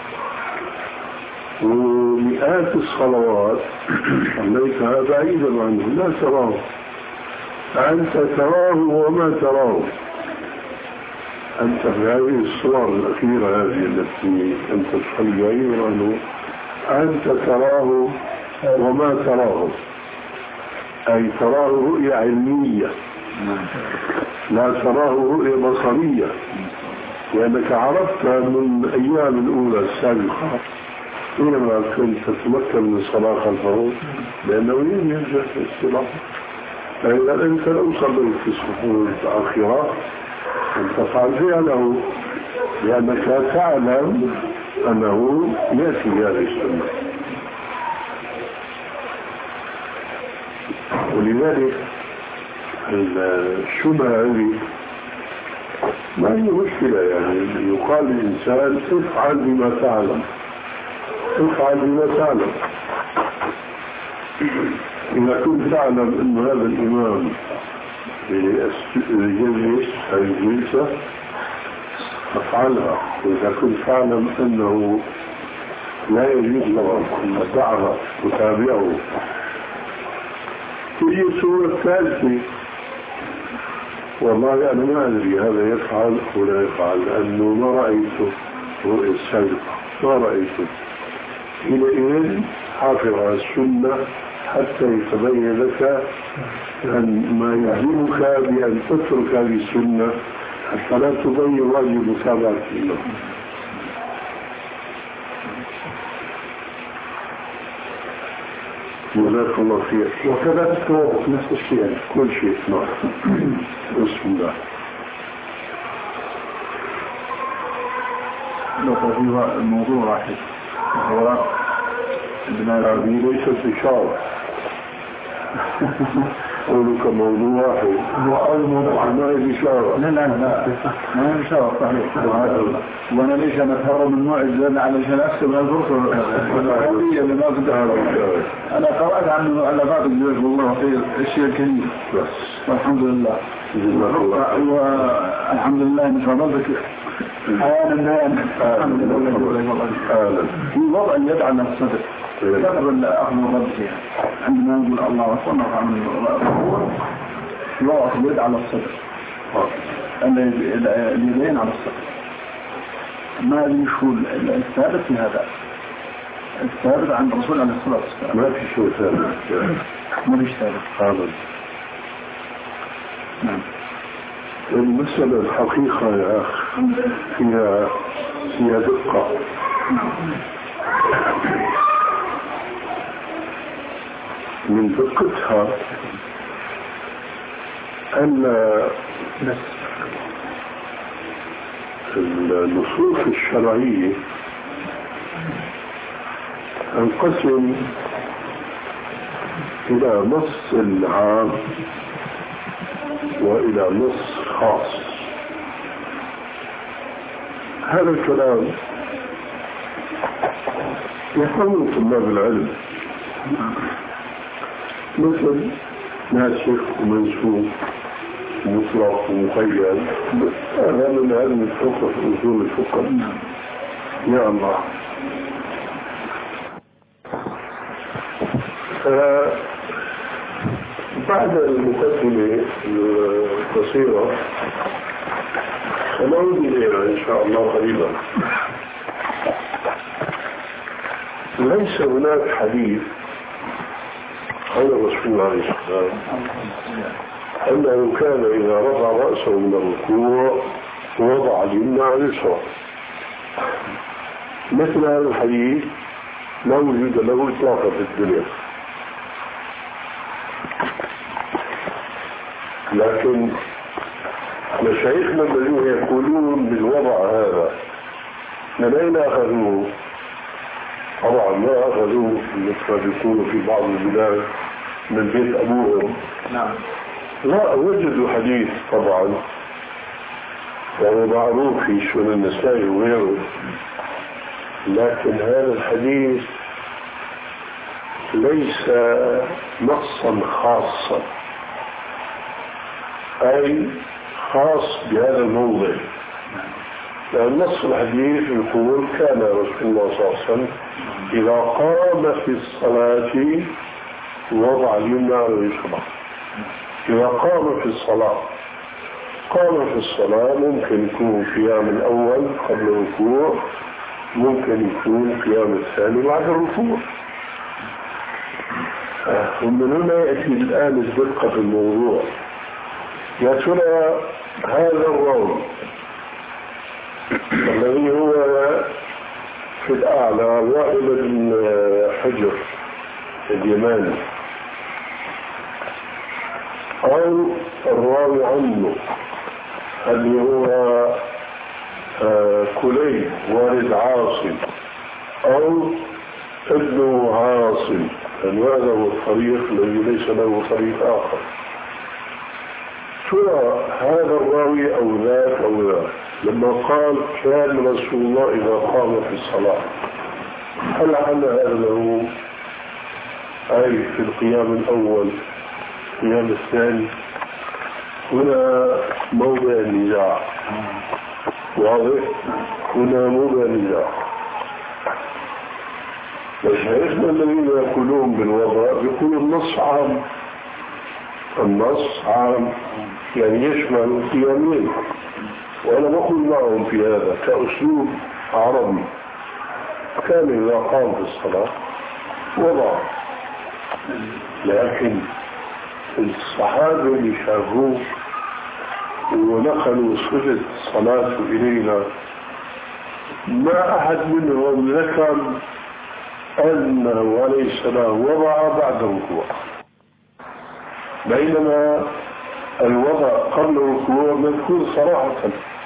ومئات الصلوات صليتها بعيدا عنه لا تراه أنت تراه وما تراه. أنت في هذه الصور الأخيرة هذه التي أنت تصلي بعيدا عنه أنت تراه وما تراه أي تراه رؤية علمية لا تراه رؤية بصرية لأنك عرفت من الأيام الأولى السابقة حينما كنت تتمكن من الصلاة خلفه لأنه يجب الاستراحة. فإذا أنت لو صليت في الصفوف الآخرة أن تفعل فعله لأنك تعلم أنه يأتي هذه السنة. ولذلك الشبهة هذه ما هي مشكلة يعني يقال للإنسان افعل بما تعلم افعل بما تعلم. إذا كنت تعلم أن هذا الإمام يجلس هذه الجلسة افعلها. وإذا كنت تعلم أنه لا يجوز له أن تعرف تتابعه. تجي الصورة الثالثة والله أنا ما أدري هذا يفعل ولا يفعل لأنه ما رأيته رؤية السابقة ما رأيته. حينئذ حافظ على السنة حتى يتبين لك أن ما يعلمك بأن تترك هذه السنة حتى لا تضيع واجب متابعة له. جزاك الله خير. وكذا التوقف نفس الشيء كل شيء. نعم بسم الله. لو فيه الموضوع واحد هو هذه ليست إشارة قولوا كموضوع واحد هو الموضوع ما هي إشارة. لا لا لا ما هي إشارة صحيح. وأنا ليش أنا أتهرب من موعد لأن علشان أكسب الفرصة العربية اللي ما كنت أنا قرأت عن مؤلفاتك جزاك الله خير الشيء الكثير والحمد لله. والحمد لله إن فضلتك أنا الآن الحمد لله. في وضع يدعى الصدق تقبل أخذ الرد فيها عندما نقول الله وصنع عن الرسول يوضع يد على الصدق اليدين على الصدق. ما لي شو الثابت في هذا الثابت عن الرسول عليه الصلاة والسلام؟ ما في شو ثابت. ما فيش ثابت هذا. نعم. المسألة الحقيقة يا أخ فيها فيها دقة. من دقتها أن النصوص الشرعية تنقسم إلى نص عام وإلى نص خاص. هذا الكلام يفهمه طلاب العلم مثل ناسخ ومنسوخ مطلق ومقيد. هذا من علم الفقه أصول الفقه. يا الله. بعد المقدمة القصيرة سنعود إليها إن شاء الله قريبا. ليس هناك حديث عن الرسول عليه السلام أنه كان إذا رفع رأسه من الركوع وضع اليمنى على اليسرى. مثل هذا الحديث لا وجود له إطلاقا في الدنيا. لكن مشايخنا الذين يقولون بالوضع هذا من أين أخذوه؟ طبعا ما أخذوه مثل ما يقولوا في بعض البلاد من بيت أبوهم. نعم. لا وجدوا حديث طبعا وهو معروف في سنن النسائي وغيره، لكن هذا الحديث ليس نصا خاصا أي خاص بهذا الموضع. لأن نص الحديث يقول كان رسول الله صلى الله عليه وسلم إذا قام في الصلاة وضع اليمنى على اليسرى. إذا قام في الصلاة قام في الصلاة ممكن يكون قيام الأول قبل الركوع، ممكن يكون قيام الثاني بعد الركوع. ومن هنا يأتي الآن الدقة في الموضوع. يا ترى هذا الراوي الذي هو في الأعلى وائل بن حجر اليماني أو الراوي عنه اللي هو كليب والد عاصم أو ابن عاصم، أن هذا هو الطريق الذي ليس له طريق آخر. ترى هذا الراوي أو ذاك أو ذاك لما قال كان رسول الله إذا قام في الصلاة، هل على هذا له أي في القيام الأول القيام الثاني؟ هنا موضع النزاع واضح. هنا موضع النزاع. مشايخنا الذين يقولون بالوضع يقولون النص عام. النص عام يعني يشمل القيامين، وأنا بقول معهم في هذا كأسلوب عربي. كان إذا قام في الصلاة وضع، لكن الصحابة اللي شافوه ونقلوا صفة الصلاة إلينا ما أحد منهم ذكر أنه عليه السلام وضع بعد الركوع، بينما الوضع قبل الركوع مذكور صراحة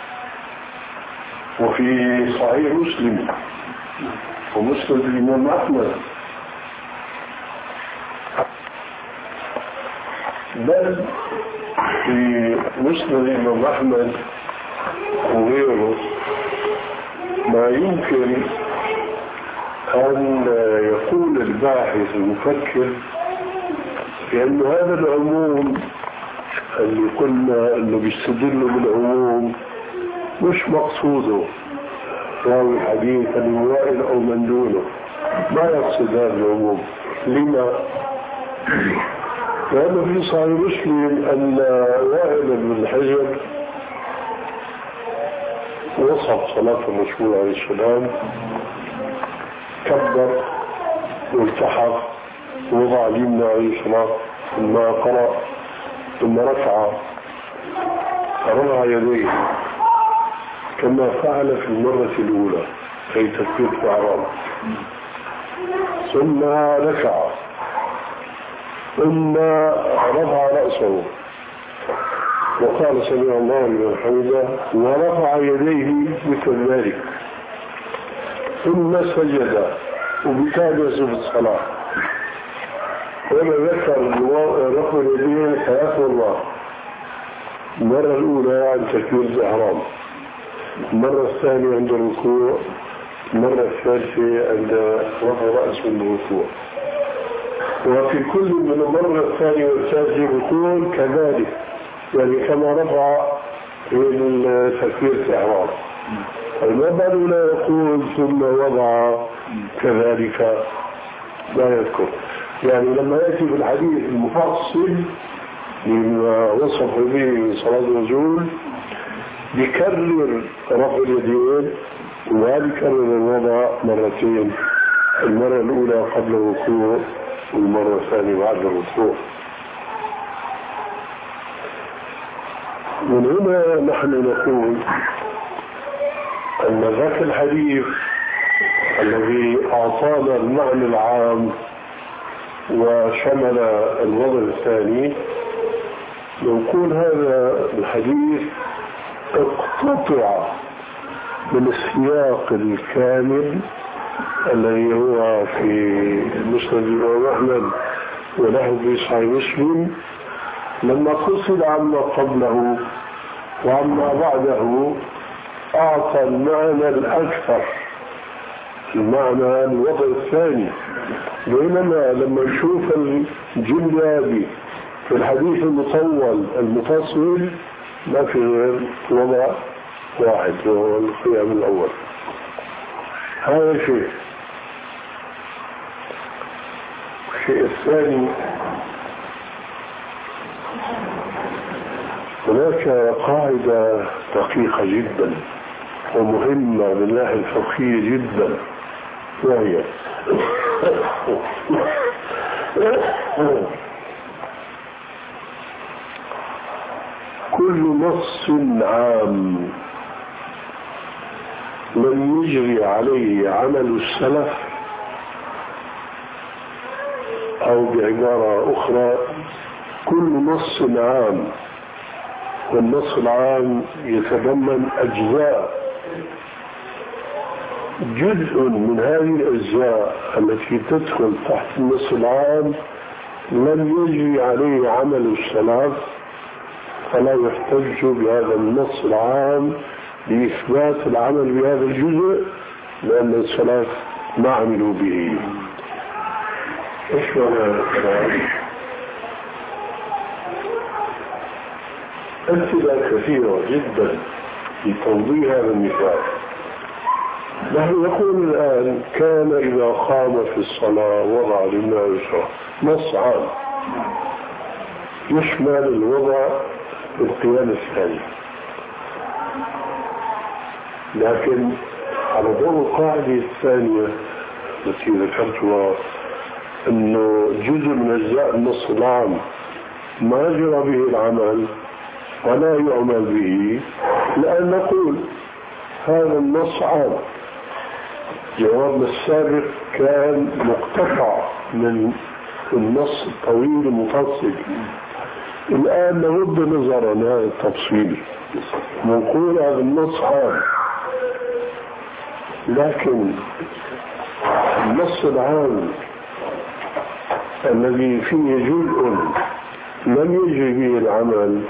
وفي صحيح مسلم ومسند الإمام أحمد. بل في مسند الإمام أحمد وغيره ما يمكن أن يقول الباحث المفكر بأن هذا العموم اللي قلنا أنه بيستدلوا بالعموم مش مقصوده راوي الحديث من وائل أو من دونه، ما يقصد هذا العموم. لما؟ لأنه في صحيح مسلم أن وائل بن حجر وصف صلاة الرسول عليه السلام، كبر والتحف ووضع اليمنى عليه الصلاة ثم قرأ ثم رفع رفع يديه كما فعل في المرة الأولى في تكبير الإحرام، ثم ركع ثم رفع رأسه وقال سمع الله لمن حمده ورفع يديه مثل ذلك، ثم سجد وبالتالي في الصلاة. وأنا ذكر رفع اليدين ثلاث مرات، المرة الأولى عند تكبير الإحرام، المرة الثانية عند الركوع، المرة الثالثة عند رفع رأس من الركوع. وفي كل من المرة الثانية والثالثة الركوع كذلك، يعني كما رفع في تكبير الإحرام. المرة الأولى يقول ثم وضع كذلك لا يذكر، يعني لما يأتي في الحديث المفصل مما وصف به صلاة الرسول بيكرر رفع اليدين وبيكرر الوضع مرتين، المرة الأولى قبل الركوع والمرة الثانية بعد الركوع. من هنا نحن نقول أن ذاك الحديث الذي أعطانا المعنى العام وشمل الوضع الثاني، نقول هذا الحديث اقتطع من السياق الكامل الذي هو في مسند الإمام أحمد وله في صحيح مسلم، لما قصد عما قبله وعما بعده أعطى المعنى الأكثر، المعنى الوضع الثاني. بينما لما نشوف الجملة في الحديث المطول المفصل ما في غير وضع واحد وهو القيام الأول. هذا شيء. الشيء الثاني، هناك قاعدة دقيقة جدا ومهمة من الناحية الفقهية جدا، وهي كل نص عام لم يجري عليه عمل السلف، أو بعبارة أخرى كل نص عام، والنص العام يتضمن أجزاء، جزء من هذه الأجزاء التي تدخل تحت النص العام لم يجري عليه عمل السلف، فلا يحتج بهذا النص العام لإثبات العمل بهذا الجزء، لأن السلف ما عملوا به. إيش معنى الكلام؟ أمثلة كثيرة جدا لتوضيح هذا المثال. نحن نقول الآن كان إذا قام في الصلاة وضع لله يسرا، نص عام يشمل الوضع في القيام الثاني، لكن على ضوء القاعدة الثانية التي ذكرتها أنه جزء من أجزاء النص العام ما جرى به العمل ولا يعمل به، لأن نقول هذا النص عام. جوابنا السابق كان مقتطع من النص الطويل المفصل، الآن نرد نظرنا التفصيلي نقول هذا النص عام، لكن النص العام الذي فيه جزء لم يجري به العمل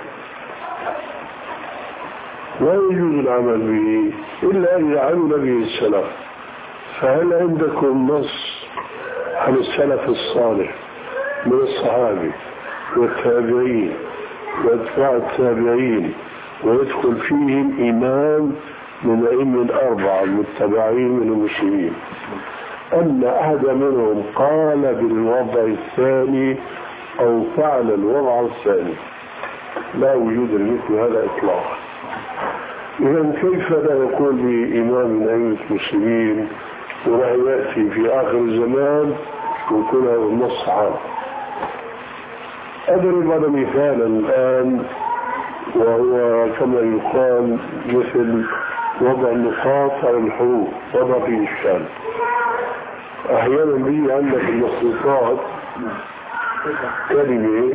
لا يجوز العمل به إلا إذا عمل به السلف. فهل عندكم نص عن السلف الصالح من الصحابة والتابعين واتباع التابعين ويدخل فيهم إمام من الأئمة الأربعة المتبعين من المسلمين أن أحد منهم قال بالوضع الثاني أو فعل الوضع الثاني؟ لا وجود لمثل هذا إطلاقا. إذن كيف لا يقول بإمام من أئمة المسلمين وراح يأتي في آخر الزمان ويكون هذا النص عام؟ أضرب هذا مثالا الآن وهو كما يقال مثل وضع النقاط على الحروف، وضع فيه الشان. أحيانا بي عندك المخطوطات كلمة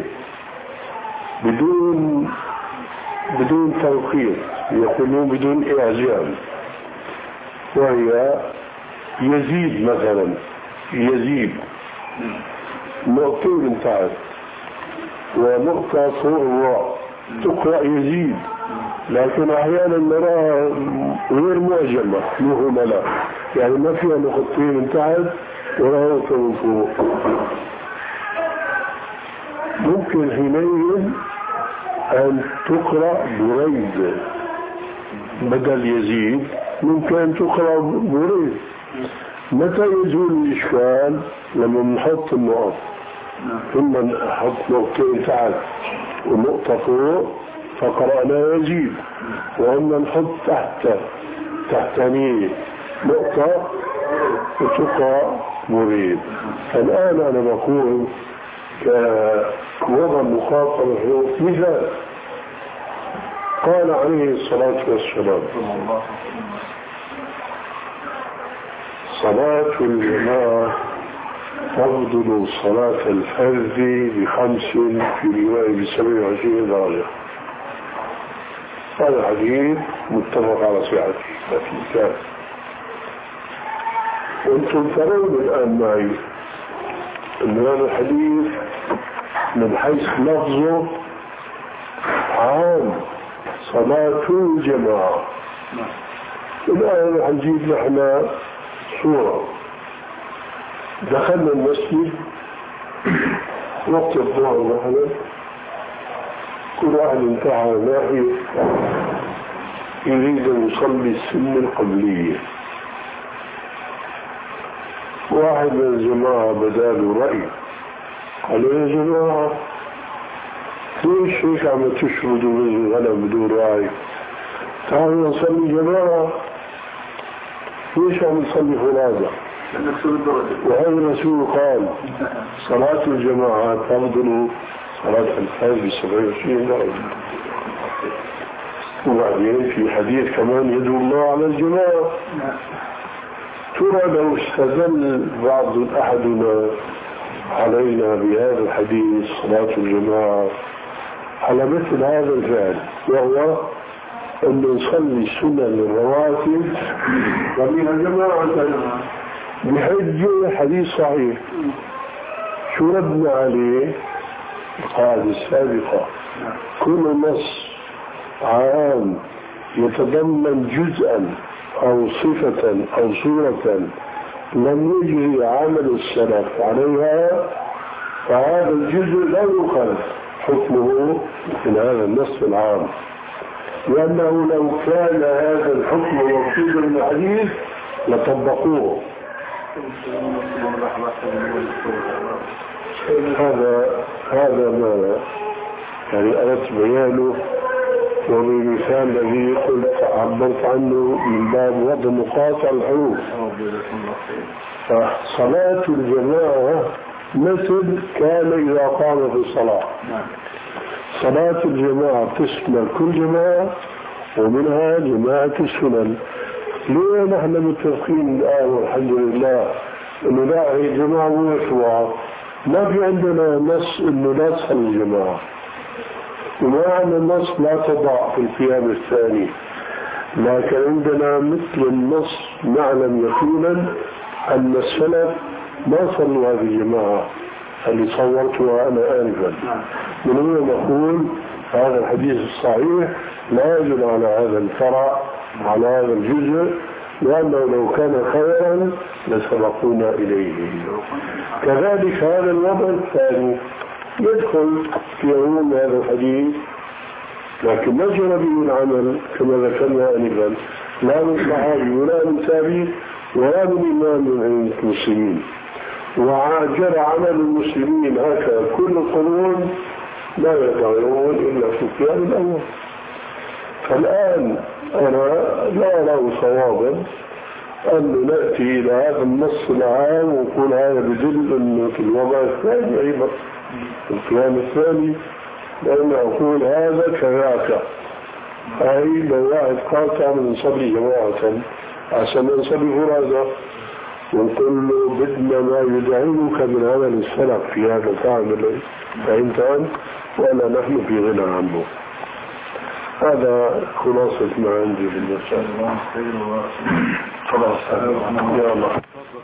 بدون بدون توقيت، يقولون بدون إعجام، وهي يزيد مثلا، يزيد نقطتين انتهت ونقطة فوق الراء تقرأ يزيد، لكن أحيانا نراها غير معجمة مهملة، يعني ما فيها نقطتين انتهت ولا نقطة من فوق. ممكن حينئذ أن تقرأ بريد بدل يزيد، ممكن أن تقرأ بريد. متى يزول الإشكال؟ لما نحط النقط، ثم نحط نقطتين تحت ونقطة فوق فقرأنا يزيد، وأما نحط تحت تحتانية نقطة وتقرأ مريد. الآن أنا بقول كوضع مخاطر الحروف مثال. قال عليه الصلاة والسلام: صلاة الجماعة تفضل صلاة الفرد بخمس، في رواية بسبع وعشرين درجة. هذا حديث متفق على صحته. وانتم ترون الآن معي أن هذا الحديث من حيث لفظه عام، صلاة الجماعة. الآن هنجيب نحن صورة: دخلنا المسجد وقت الظهر مثلا، كل واحد انتهى ناحية يريد أن يصلي السنة القبلية. واحد من الجماعة بداله رأي، قالوا: يا جماعة ليش هيك عم تشردوا بالغنم بدون رأي؟ تعالوا نصلي جماعة. ليش عم نصلي فرادى؟ وهذا الرسول قال: صلاة الجماعة تفضل صلاة الفرد بسبع وعشرين درجة. وبعدين في حديث كمان يدعو الله على الجماعة. ترى لو استدل بعض أحدنا علينا بهذا الحديث صلاة الجماعة على مثل هذا الفعل، وهو أن نصلي سنن الرواتب وبها جماعة بحجة حديث صحيح، شو ردنا عليه؟ القاعدة السابقة: كل نص عام يتضمن جزءا أو صفة أو صورة لم يجري عمل السلف عليها فهذا الجزء لا يخالف حكمه من هذا النص العام، لأنه لو كان هذا الحكم موجودا من الحديث لطبقوه. هذا هذا ما يعني أردت بيانه، وبالمثال الذي قلت عبرت عنه من باب وضع نقاط الحروف. فصلاة الجماعة مثل كان إذا قام في الصلاة. صلاة الجماعة تشمل كل جماعة ومنها جماعة السنن. ليه نحن متفقين الآن والحمد لله إنه لا هي جماعة مشروعة؟ ما في عندنا نص إنه لا تصلي الجماعة، وما عندنا نص لا تضع في القيام الثاني، لكن عندنا مثل النص نعلم يقينا أن السلف ما صلوا هذه الجماعة اللي صورتها أنا آنفا. من هنا نقول هذا الحديث الصحيح لا يدل على هذا الفرع على هذا الجزء، لأنه لو كان خيرا لسبقونا إليه. كذلك هذا الوضع الثاني يدخل في عموم هذا الحديث، لكن ما جرى به العمل كما ذكرنا آنفا، لا من صحابي ولا من تابعي ولا من إمام من المسلمين. وجرى عمل المسلمين هكذا كل القرون لا يتغيرون إلا سفيان الأول. فالآن أنا لا أرى صوابا أن نأتي إلى هذا النص العام ونقول هذا بدل أنه في الوضع الثاني أيضا في القيام الثاني، لأن أقول هذا كذاك. أي لو واحد قال تعمل نصلي جماعة عشان نصلي فرادة ونقول له بدنا ما يدعونك من عمل السلف في هذا الفعل فإنت أنت ولا نحن في غنى عنه. هذا خلاصة ما عندي بالمسألة. خلاص يا الله.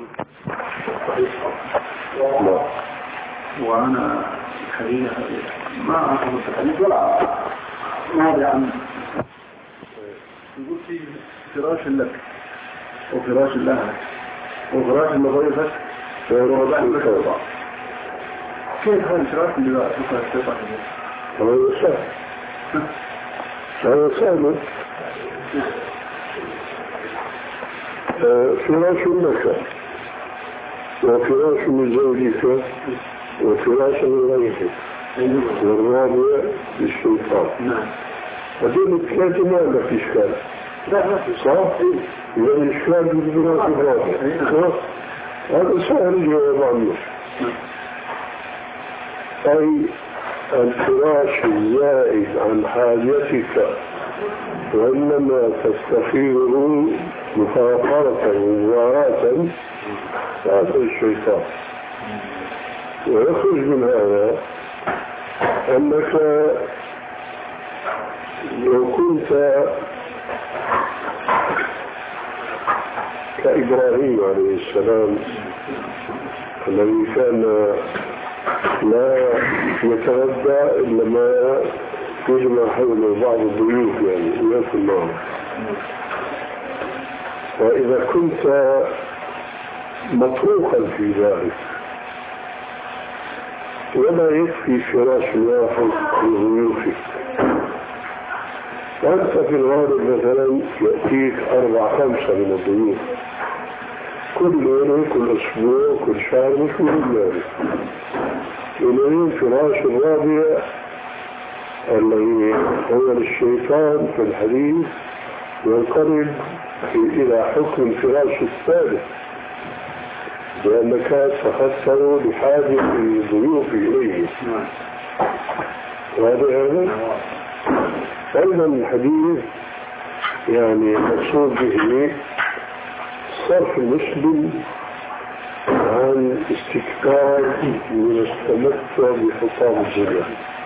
لا. وأنا حقيقة ما أخذ الحديث ولا ما أدري عن يقول في فراش لك وفراش لها وفراش لضيفك ورباح لك وضع. كيف هذا الفراش اللي لا تفعل تفعل هذا سهل هذا سهل. فراش لك وفراش لزوجك وفراش لغيرك والرابع للشيطان. هذول الثلاثة ما عندك إشكال. صح؟ إذا الإشكال بالفراش الرابع هذا سهل الجواب عنه. أي الفراش الزائد عن حاجتك وإنما تستخيره مفاخرة ومباراة هذا الشيطان. ويخرج من هذا أنك لو كنت كإبراهيم عليه السلام الذي كان لا يتغذى إلا ما يجمع حول بعض الضيوف يعني ويأكل معه. وإذا كنت مطروقا في ذلك ولا يكفي فراش واحد لضيوفك، وأنت في الغالب مثلا يأتيك أربع خمسة من الضيوف كل يوم كل أسبوع كل شهر مش مهم ذلك. إليه فراش الرابع الذي هو الشيطان في الحديث ينقلب إلى حكم فراش الثالث لأنك تخسر لحاجة الضيوف إليه. وهذا هذا أيضا الحديث يعني مقصود به صرف المسلم عن استكثار من التمتع بخطاب الدنيا،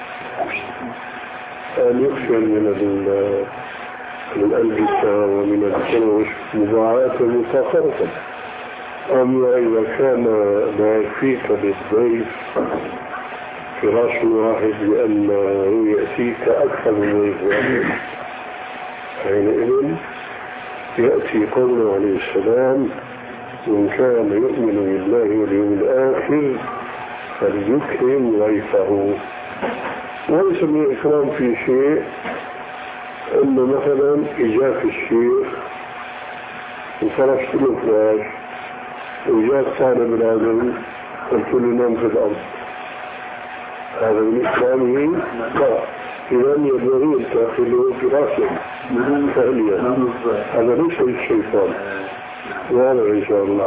أن يخشى من الألبسة ومن الفرش مضاعاة مفاخرة. أما إذا كان لا يكفيك للضيف فراش واحد لأنه يأتيك أكثر من ضيف واحد، حينئذ يأتي قوله عليه السلام من كان يؤمن بالله واليوم الآخر فليكرم ضيفه. وليس من الإكرام في شيء أن مثلا إجاك الشيخ وفرشت له فراش وجاء ثاني بالعالم قلت له نام في الأرض، هذا من إسلامه لا. إذا ينبغي تأخذه فراشا فعليا، هذا ليس الشيطان. وهذا إن شاء الله.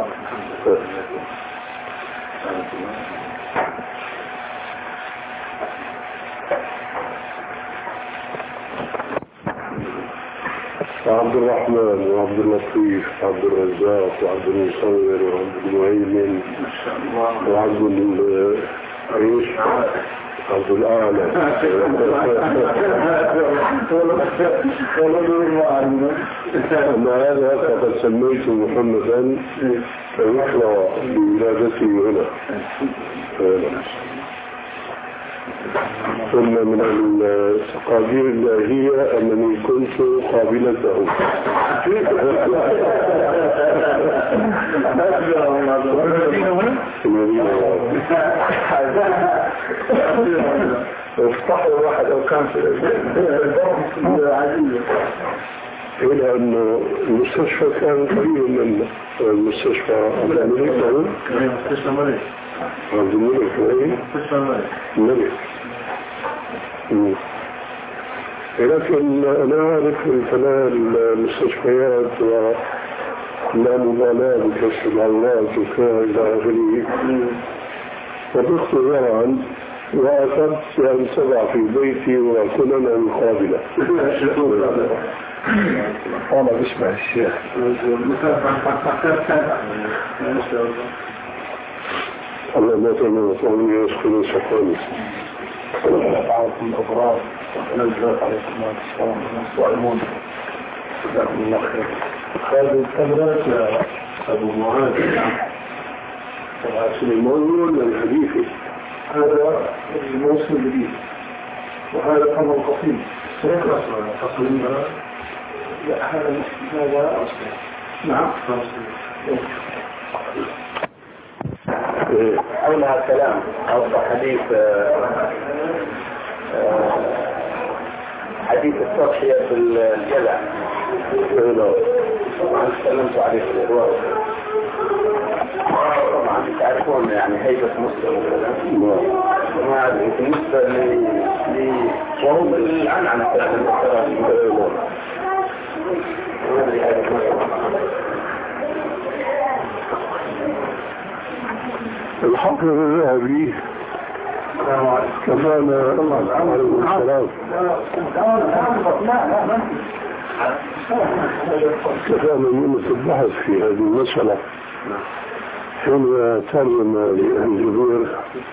عبد الرحمن وعبد اللطيف وعبد الرزاق وعبد المصور وعبد المهيمن وعبد العيش عبد الأعلى أما هذا فقد سميته محمدا فيقرأ بولادته هنا. ثم من التقادير الإلهية أنني كنت قابلته. افتحوا واحد أو كان في العزيزة إلى أن المستشفى كان قريب من المستشفى عبد الملك. مستشفى الملك عبد الملك مستشفى الملك الملك. لكن أنا أعرف الفناء المستشفيات ولا مبالاة بكشف العورات وكذا إلى آخره، وضغط ورعا وأخذت أن تضع في بيتي وأكون أنا مقابلة. أنا بسمع الشيخ الله ما تنظر يسكن سكوني عليكم الأبرار نزلت عليكم السلام والسلامون جزاكم الله خير. هذه الكاميرات يا أبو معاذ سليمان ولا الحديثي؟ هذا الموسم الجديد وهذا كان القصيم. أصل لا هذا هذا أصل. نعم حولها كلام أو حديث حديث التضحية في الجزع طبعا تكلمت عليه في الإرواء. طبعا تعرفون يعني هيبة مسلم وكذا بالنسبة ل وهم العنعنة الحافظ الذهبي كفانا عليه السلام كفانا يونس البحث في هذه المسألة حين ترجم لأبي جبير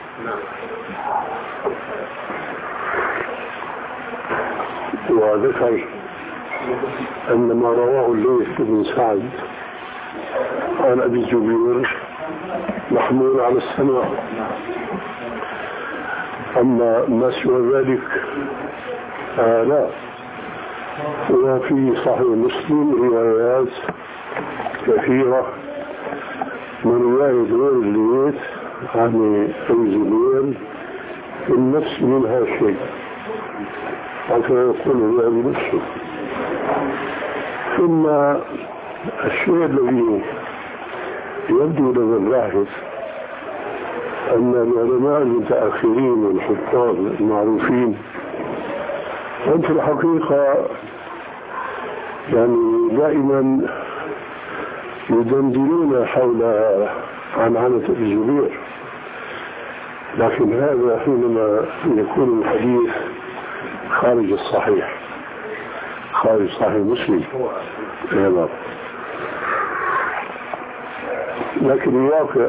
وذكر أن ما رواه الليث بن سعد عن أبي جبير محمول على السماع، أما ما سوى ذلك آه لا. وفي صحيح مسلم روايات كثيرة من رواية غير الليث عن أبي جبير النفس منها شيء حتى يقول ذلك بنفسه. ثم الشيء الذي يبدو لدى الباحث أن العلماء المتأخرين والحفاظ المعروفين هم في الحقيقة يعني دائما يدندنون حول عنعنة أبي جبير، لكن هذا حينما يكون الحديث خارج الصحيح خارج صحيح مسلم هذا. لكن الواقع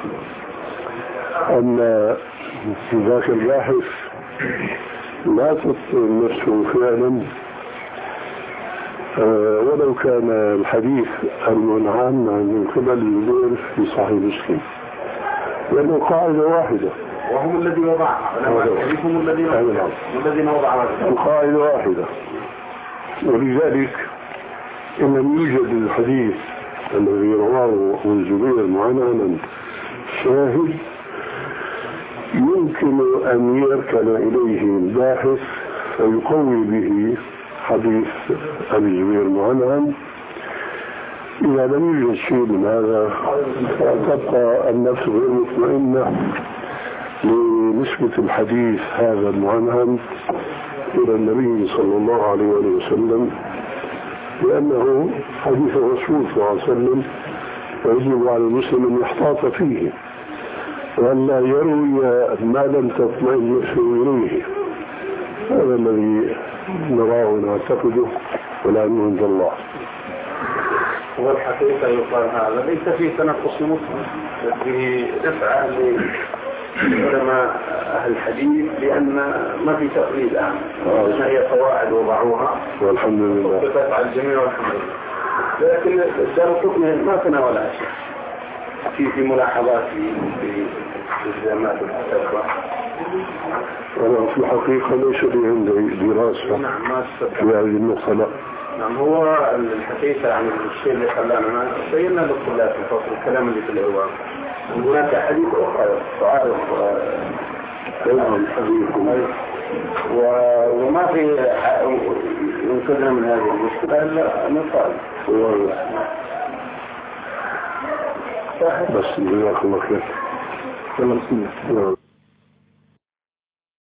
أن ذاك الباحث لا تطلب نفسه فعلا أه ولو كان الحديث المنعم من قبل الجبير في صحيح مسلم، لأنه قاعدة واحدة وهم الذي وضعها هم الذين وضعها القاعدة واحدة. ولذلك إن لم يوجد الحديث الذي رواه الزبير معنانا شاهد يمكن أن يركن إليه الباحث فيقوي به حديث أبي جبير معناً. إذا لم يوجد شيء من هذا فتبقى النفس غير مطمئنة لنسبة الحديث هذا المعنى إلى النبي صلى الله عليه وسلم، لأنه حديث الرسول صلى الله عليه وسلم ويجب على المسلم أن يحتاط فيه وأن لا يروي ما لم تطمئن نفسه إليه. هذا الذي نراه ونعتقده والعلم عند الله. والحقيقة يقال هذا ليس في سنة قص مسلم، فيه دفعة علماء أهل الحديث بأن ما في تأويل الآن، وأن هي قواعد وضعوها والحمد لله وطبقت على الجميع والحمد لله. لكن الدارقطني ما تناولها شيء في في ملاحظاتي في الزامات الحسابة. أنا في الحقيقة ليس لي عندي دراسة نعم ما في هذه النقطة. لا. نعم هو الحقيقة يعني الشيء اللي خلانا بينا للطلاب في فصل الكلام اللي في الإعوام هناك حديث أخرى تعارض الحديث وما في ينقذنا من هذه المشكلة إلا نصال. بس جزاك الله خير. يلا بسم الله.